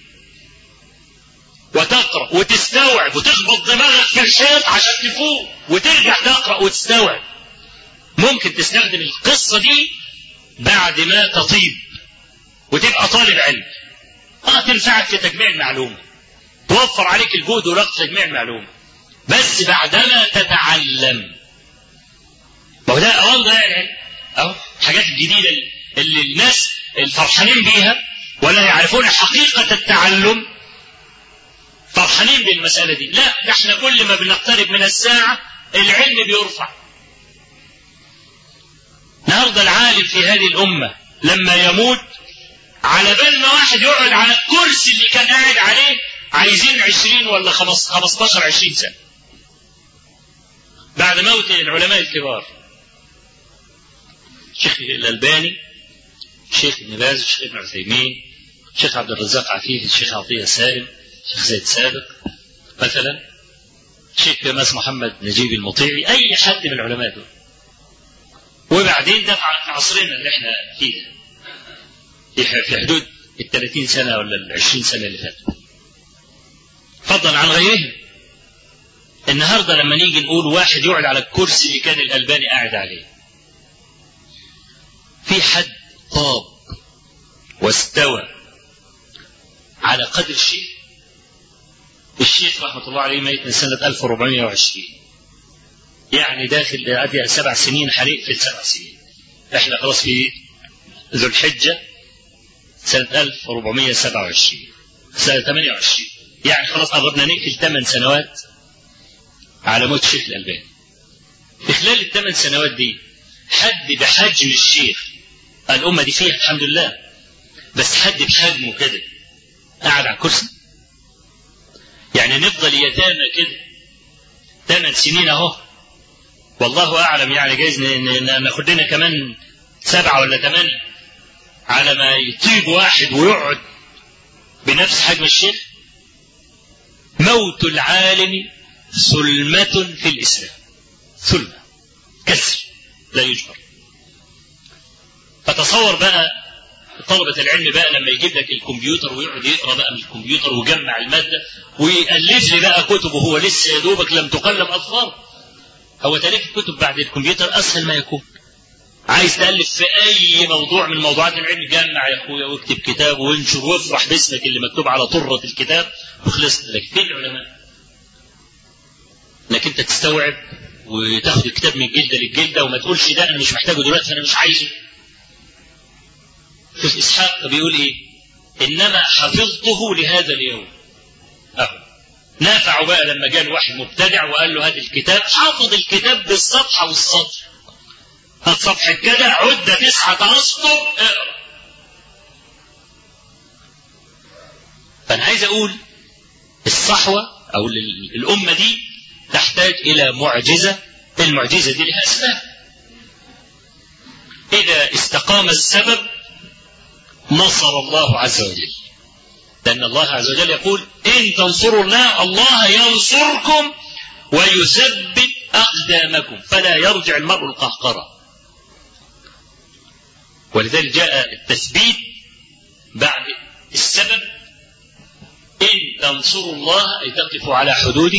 وتقرأ وتستوعب وتخبط دماغك في الحيط عشان تفوق وترجع تقرأ وتستوعب. ممكن تستخدم القصة دي بعد ما تطيب وتبقى طالب علم، تنفعك في تجميع المعلومة، توفر عليك الجهد ورقة تجميع المعلومة، بس بعدما تتعلم. ما هو ده أوان ضياع العلم، أهو الحاجات الجديدة اللي الناس الفرحانين بيها ولا يعرفون حقيقة التعلم، فرحانين بالمسألة دي. لا، احنا كل ما بنقترب من الساعة العلم بيرفع. النهارده العالم في هذه الأمة لما يموت، على بال ما واحد يقعد على الكرسي اللي كان قاعد عليه عايزين 20 ولا 15-20 سنة بعد موت العلماء الكبار، الشيخ الألباني، الشيخ ابن باز، الشيخ ابن عثيمين، الشيخ عبد الرزاق عفيف، الشيخ عطية سالم، الشيخ زيد سابق مثلا، الشيخ ماس محمد نجيب المطيعي، أي حد من العلماء دول. وبعدين ده في عصرنا اللي احنا فيه في حدود 30 سنة ولا 20 سنة اللي فاتت، فضلا عن غيرهم. النهاردة لما نيجي نقول واحد يقعد على الكرسي اللي كان الألباني قاعد عليه، في حد طاب واستوى على قدر الشيخ؟ الشيخ رحمة الله عليه ميت من سنة 1420، يعني داخل 7 سنين، حريق في 7 سنين. احنا خلاص في ذو الحجة سنة 1427 سنة 28، يعني خلاص قربنا نقفل 8 سنوات على موت الشيخ الألباني. في خلال ال8 سنوات دي حد بحجم الشيخ، الأمة دي فيها الحمد لله، بس حد بحجمه كده قاعد على الكرسي؟ يعني نفضل يتامى كده 8 سنين اهو، والله أعلم، يعني جايز ناخد لنا كمان 7 ولا 8 على ما يطيب واحد ويقعد بنفس حجم الشيخ. موت العالم ثلمة في الإسلام، ثلمة. كسر لا يجبر. فتصور بقى طلبة العلم بقى لما يجيب لك الكمبيوتر ويقعد يقرا بقى من الكمبيوتر ويجمع المادة ويألف لي بقى كتب وهو لسه يا دوبك لم تقلم أظفار. هو تأليف الكتب بعد الكمبيوتر أسهل ما يكون. عايز تألف في أي موضوع من موضوعات العلم، جمع يا أخويا واكتب كتاب وانشر وافرح باسمك اللي مكتوب على طرة الكتاب وخلصت. لك فين العلماء؟ انك انت تستوعب وتاخد الكتاب من الجلدة للجلدة وما تقولش ده أنا مش محتاجه دلوقتي أنا مش عايزه. شوف إسحاق بيقول إيه؟ إنما حفظته لهذا اليوم. نافع بقى لما جاء واحد مبتدع وقال له هذا الكتاب، حافظ الكتاب بالصفحة والسطر. هات صفحة كده عدة 9 أسطر اقرأ. فأنا عايز أقول الصحوة أو الأمة دي تحتاج إلى معجزة. المعجزة دي لها أسباب. إذا استقام السبب نصر الله عز وجل، لأن الله عز وجل يقول إن تنصروا الله الله ينصركم ويثبت أقدامكم فلا يرجع المرء القهقرة. ولذلك جاء التثبيت بعد السبب. إن تنصروا الله أي تقفوا على حدوده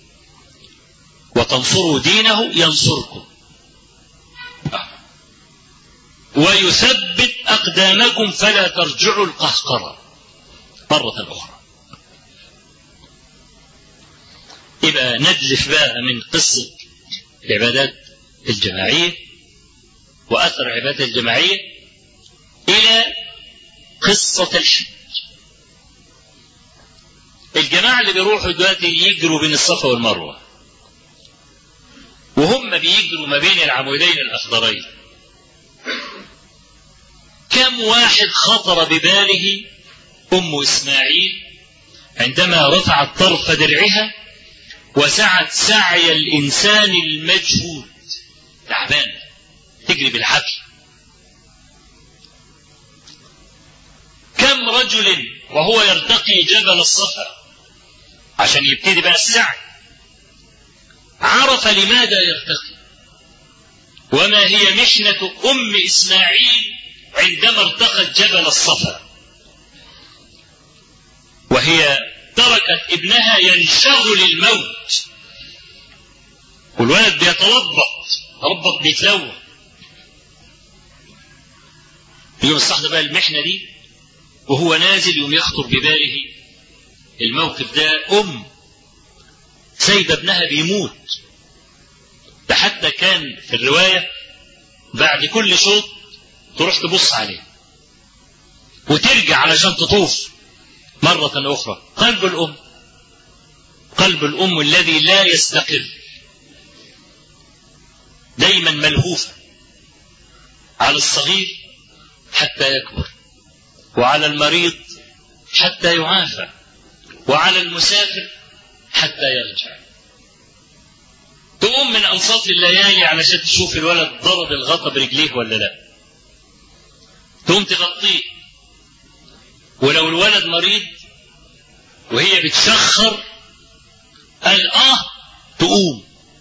وتنصروا دينه ينصركم ويثبت أقدامكم فلا ترجعوا القهقرة مرة أخرى. يبقى ندلف بقى من قصة العبادات الجماعية وأثر العبادات الجماعية إلى قصة الحج. الجماعة اللي بيروحوا دلوقتي يجروا بين الصفا والمروة وهم بيجروا ما بين العمودين الأخضرين، كم واحد خطر بباله أم إسماعيل عندما رفعت طرف درعها وسعت سعي الإنسان المجهود تعبان تجري بالحبل؟ كم رجل وهو يرتقي جبل الصفا عشان يبتدي بقى السعي عرف لماذا يرتقي وما هي محنة أم إسماعيل عندما ارتقت جبل الصفا، وهي تركت ابنها ينشغل الموت والولد بيتربط بيتلوى. يوم الصحن بقى المحنة دي وهو نازل يوم يخطر بباله الموقف ده، سايبه ابنها بيموت. ده حتى كان في الرواية بعد كل شوط تروح تبص عليه وترجع علشان تطوف مرة أخرى. قلب الأم الذي لا يستقر دايما ملهوفة على الصغير حتى يكبر، وعلى المريض حتى يعافى، وعلى المسافر حتى يرجع. تقوم من أنصاف الليالي علشان تشوف الولد ضرب الغطا برجليه ولا لا، تقوم تغطيه، ولو الولد مريض وهي بتشخر قال تقوم.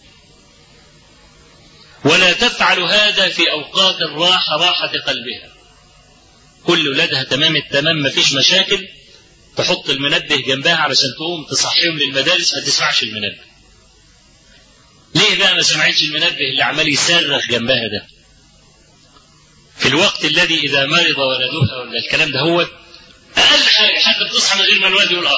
ولا تفعل هذا في أوقات الراحة راحة قلبها. كل ولادها تمام التمام مفيش مشاكل، تحط المنبه جنبها علشان تقوم تصحيهم للمدارس ما تسمعش المنبه. ليه بقى ما سمعتش المنبه اللي عمال يصرخ جنبها ده في الوقت الذي إذا مرض ولدها ولا الكلام ده؟ هو أقل حاجة حتى بتصحى من غير ما الولد يقول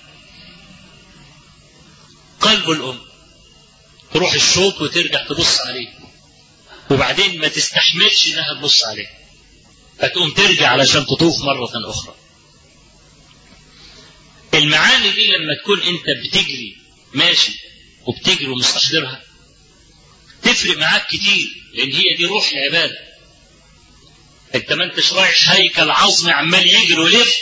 قلب الأم تروح الشوط وترجع تبص عليه، وبعدين ما تستحملش انها تبص عليه فتقوم ترجع علشان تطوف مرة أخرى. المعاني دي لما تكون انت بتجري ماشي وبتجري ومستحضرها تفرق معاك كتير، لان هي دي روح العبادة. انت ما انتش رايح هيكل عظم عمال يجري ويلف،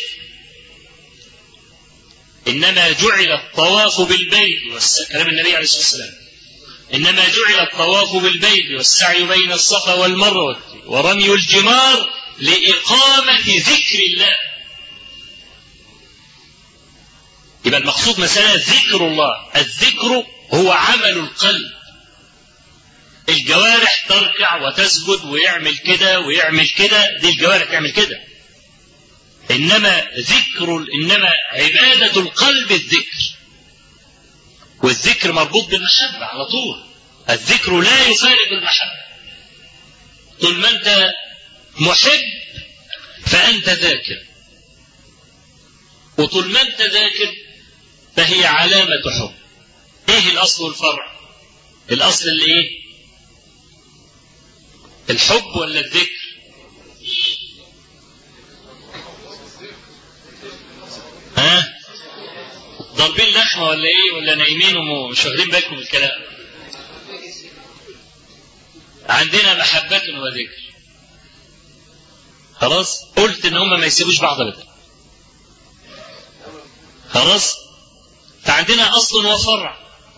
انما جعل الطواف بالبيت كلام النبي عليه الصلاة والسلام، انما جعل الطواف بالبيت والسعي بين الصفا والمروة ورمي الجمار لإقامة ذكر الله. يبقى المقصود مسألة ذكر الله. الذكر هو عمل القلب. الجوارح تركع وتسجد ويعمل كده ويعمل كده، دي الجوارح تعمل كده. إنما عبادة القلب الذكر، والذكر مربوط بالمحبة على طول. الذكر لا يفارق المحبة. طول ما أنت محب فأنت ذاكر، وطول ما أنت ذاكر فهي علامة حب. إيه الأصل والفرع؟ الأصل اللي إيه؟ الحب ولا الذكر؟ ها؟ ضاربين لحمة ولا إيه؟ ولا نايمين ومش واخدين بالكم من الكلام؟ عندنا محبة وذكر. خلاص؟ قلت إن هم ما يسيبوش بعض أبدا. خلاص؟ فعندنا أصل وفرع.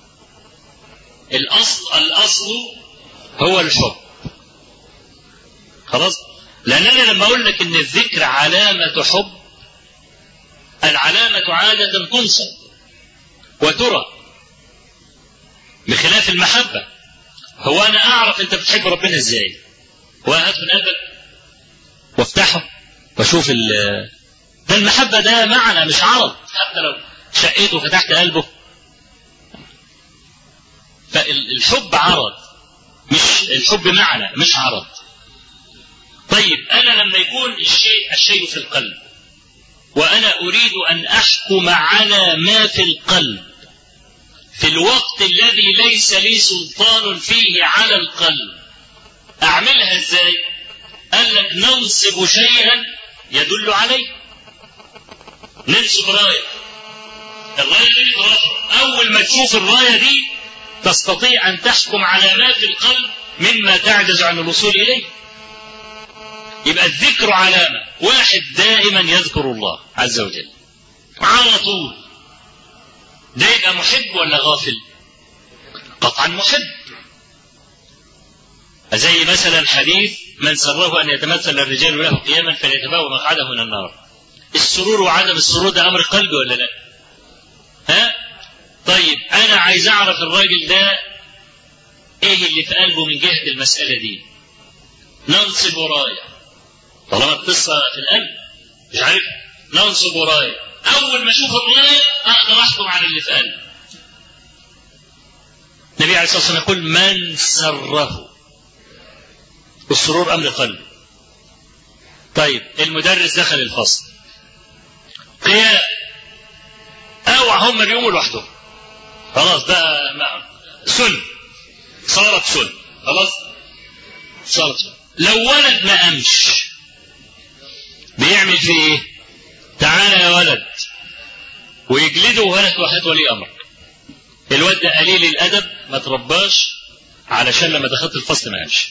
الأصل هو الحب. خلاص؟ لأن أنا لما أقول لك إن الذكر علامة حب، العلامة عادة تنصب وترى بخلاف المحبة. هو أنا أعرف أنت بتحب ربنا إزاي؟ وهات من قلبك وافتحه وشوف ده المحبة، ده معنى مش عرض. حتى لو شقيته وفتحت قلبه، فالحب عرض، مش الحب معنى مش عرض. طيب أنا لما يكون الشيء في القلب وأنا أريد أن أحكم على ما في القلب في الوقت الذي ليس لي سلطان فيه على القلب، أعملها إزاي؟ قال لك ننصب شيئا يدل عليه. ننصب راية، الراية دي ترفع. أول ما تشوف الراية دي تستطيع أن تحكم على ما في القلب مما تعجز عن الوصول إليه. يبقى الذكر علامة. واحد دائما يذكر الله عز وجل على طول، ده يبقى محب ولا غافل؟ قطعا محب. زي مثلا حديث من سره أن يتمثل الرجال له قياما فليتبوأ مقعده من النار. السرور وعدم السرور ده أمر قلبي ولا لا؟ ها؟ طيب أنا عايز أعرف الراجل ده إيه اللي في قلبه من جهة المسألة دي. ننصب راية، طالما القصة في القلب مش عارف، ننصب راية. أول ما أشوف الراية أقدر أحكم على اللي في قلبه. النبي عليه الصلاة والسلام يقول من سره، والسرور أمر قلبي. طيب المدرس دخل الفصل قيام، أوعى هم بيقوموا لوحدهم، خلاص بقى سن، صارت سن، خلاص صارت سن. لو ولد ما قامش بيعمل فيه ايه؟ تعالى يا ولد، ويجلده وهات ولي امرك. الواد ده قليل الادب ما ترباش علشان لما دخلت الفصل ما قامش.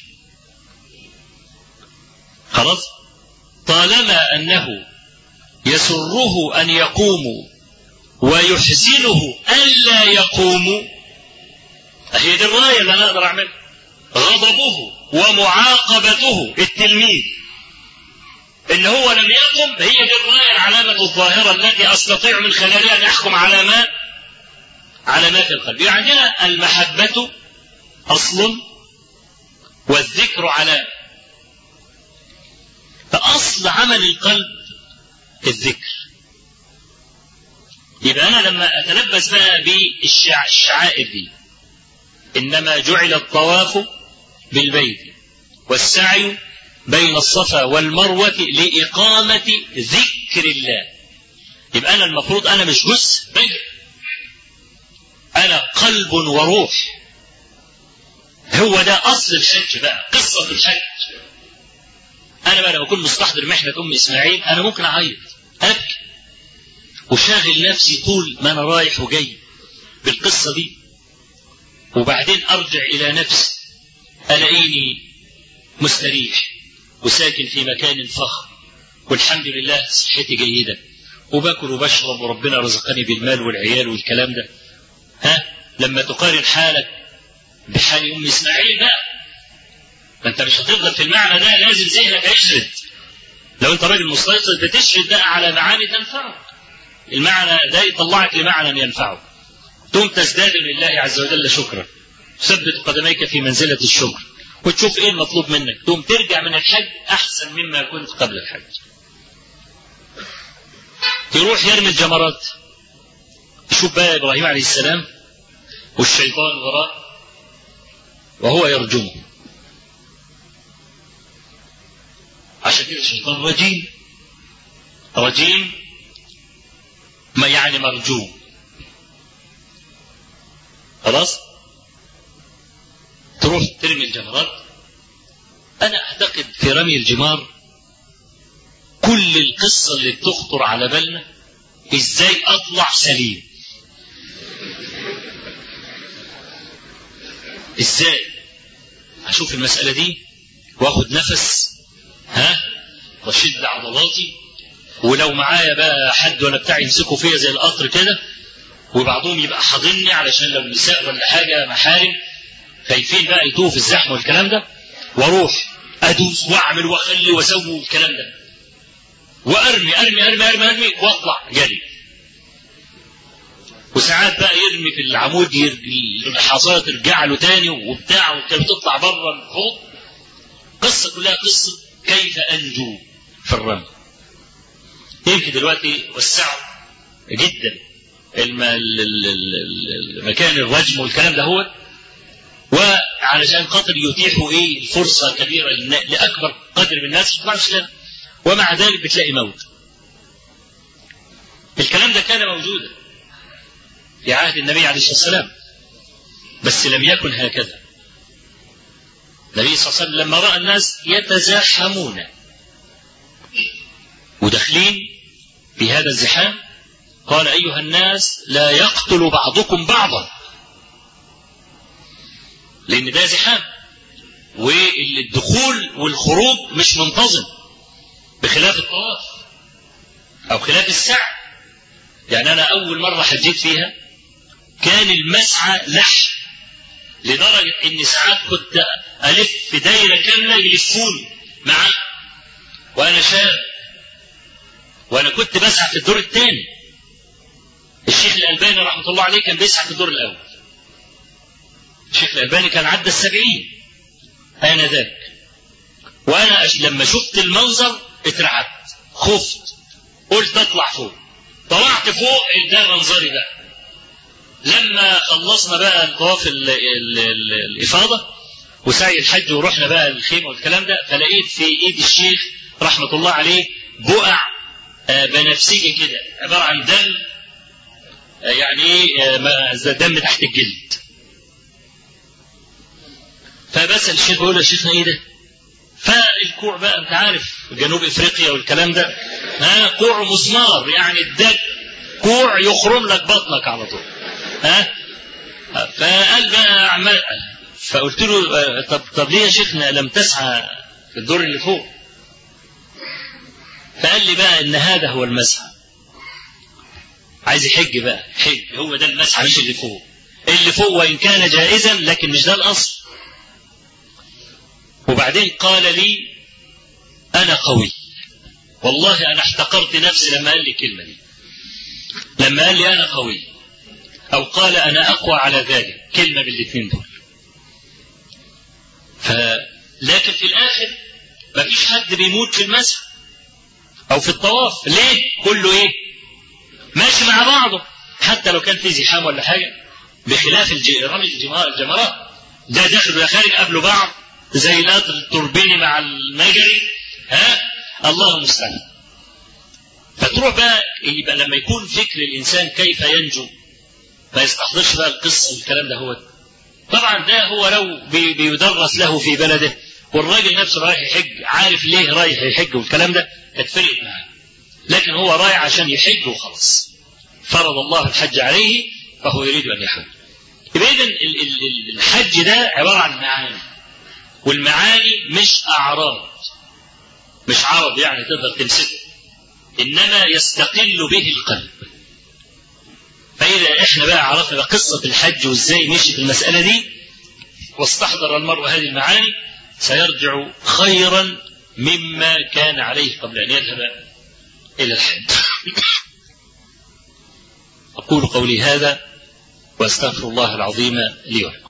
خلاص؟ طالما انه يسره ان يقوموا ويحزنه الا يقوموا، هي دي الرايه اللي انا اقدر اعملها. غضبه ومعاقبته التلميذ ان هو لم يقم، هي دي الرايه العلامه الظاهره التي استطيع من خلالها ان احكم على ما في القلب. يعني عندنا المحبه اصل والذكر علامه. فاصل عمل القلب الذكر. يبقى انا لما اتلبس بقى بالشعائر دي، انما جعل الطواف بالبيت والسعي بين الصفا والمروة لإقامة ذكر الله. يبقى أنا المفروض أنا مش جزء بل أنا قلب وروح. هو ده أصل الحج بقى، قصة الحج. أنا بقى لما أكون مستحضر محنة أم إسماعيل أنا ممكن أعيط أبكي وشاغل نفسي طول ما أنا رايح وجاي بالقصة دي، وبعدين أرجع إلى نفسي ألاقيني مستريح وساكن في مكان فخم والحمد لله صحتي جيدة وباكل وبشرب وربنا رزقني بالمال والعيال والكلام ده. ها؟ لما تقارن حالك بحال أم إسماعيل بقى، ما أنت مش هتفضل في المعنى ده، لازم ذهنك يشرد. لو أنت راجل مستيقظ بتشرد بقى على معاني تنفعك، المعنى ده يطلعك لمعنى ينفعك، ثم تزداد لله عز وجل شكرا. ثبت قدميك في منزلة الشكر، وتشوف ايه المطلوب منك، تقوم ترجع من الحج احسن مما كنت قبل الحج. يروح يرمي الجمرات، شوف بقى ابراهيم عليه السلام والشيطان وراء وهو يرجمه. عشان كده الشيطان رجيم ما يعني مرجوم. خلاص تروح ترمي الجمرات. انا اعتقد في رمي الجمار كل القصة اللي بتخطر على بالنا ازاي اطلع سليم، ازاي اشوف المسألة دي واخد نفس واشد عضلاتي، ولو معايا بقى حد ولا بتاع يمسكوا فيا زي القطر كده، وبعضهم يبقى حاضني علشان لو نساء ولا حاجة محارم خايفين بقى يتوه في الزحمة والكلام ده، واروح ادوس واعمل واخلي واسوي الكلام ده، وارمي ارمي ارمي ارمي ارمي واطلع جري. وساعات بقى يرمي في العمود الحصاة ترجع له تاني وبتاع، وكان تطلع بره الحوض. قصة كلها قصة كيف انجو في الرمي. يمكن دلوقتي وسعوا جدا مكان الرجم والكلام ده هو، وعلشان خاطر يتيحوا الفرصة كبيرة لأكبر قدر من الناس تطلعش لها، ومع ذلك بتلاقي موت. الكلام ده كان موجودا في عهد النبي عليه الصلاة والسلام، بس لم يكن هكذا. النبي صلى الله عليه وسلم لما رأى الناس يتزاحمون وداخلين في هذا الزحام قال أيها الناس لا يقتل بعضكم بعضا، لأن ده زحام والدخول والخروج مش منتظم، بخلاف الطواف أو خلاف السعي. يعني أنا أول مرة حجيت فيها كان المسعى لحم، لدرجة إن ساعات كنت ألف في دايرة كاملة يلفوني معاه وأنا شاب، وأنا كنت بسعى في الدور الثاني. الشيخ الألباني رحمة الله عليه كان بيسعى في الدور الأول. الشيخ الألباني كان عدى 70 آنذاك، وأنا لما شفت المنظر اترعبت، خفت، قلت أطلع فوق. طلعت فوق، ده منظري بقى. لما خلصنا بقى الطواف الإفاضة وسعي الحج ورحنا بقى الخيمة والكلام ده، فلقيت في إيد الشيخ رحمة الله عليه بقع بنفسجي كده عبارة عن دم، يعني دم تحت الجلد. فبس الشيخ بيقول يا شيخنا ايه ده؟ فالكوع بقى انت عارف جنوب افريقيا والكلام ده، كوع مسمار، يعني الدم كوع يخرم لك بطنك على طول. فقال بقى عمال، فقلت له طب ليه يا شيخنا لم تسعى في الدور اللي فوق؟ فقال لي بقى ان هذا هو المسعى. عايز يحج بقى، حج هو ده المسعى مش اللي فوق. اللي فوق وان كان جائزا لكن مش ده الاصل. وبعدين قال لي انا قوي، والله انا احتقرت نفسي لما قال لي الكلمه دي، لما قال لي انا قوي او قال انا اقوى على ذلك، كلمه بالاثنين دول. لكن في الاخر مفيش حد بيموت في المسح او في الطواف. ليه؟ كله ماشي مع بعضه، حتى لو كان في زحام ولا حاجه، بخلاف رمي الجمرات، ده داخل ولا خارج قبل بعض زي القطر التوربيني مع المجري. الله المستعان. فتروح بقى يبقى لما يكون فكر الانسان كيف ينجو ما يستحضرش بقى القصه والكلام ده. هو طبعا ده هو لو بيدرس له في بلده والراجل نفسه رايح يحج عارف ليه رايح يحج والكلام ده كانت فرقت معاه، لكن هو رايح عشان يحج وخلاص، فرض الله الحج عليه فهو يريد ان يحج. يبقى اذا الحج ده عباره عن معاني، والمعاني مش اعراض، مش عرض يعني تقدر تمسكه، انما يستقل به القلب. فاذا احنا بقى عرفنا قصه الحج وازاي مشي في المساله دي واستحضر المرء هذه المعاني سيرجع خيرا مما كان عليه قبل ان يذهب الى الحج. اقول قولي هذا واستغفر الله العظيم لي ولكم.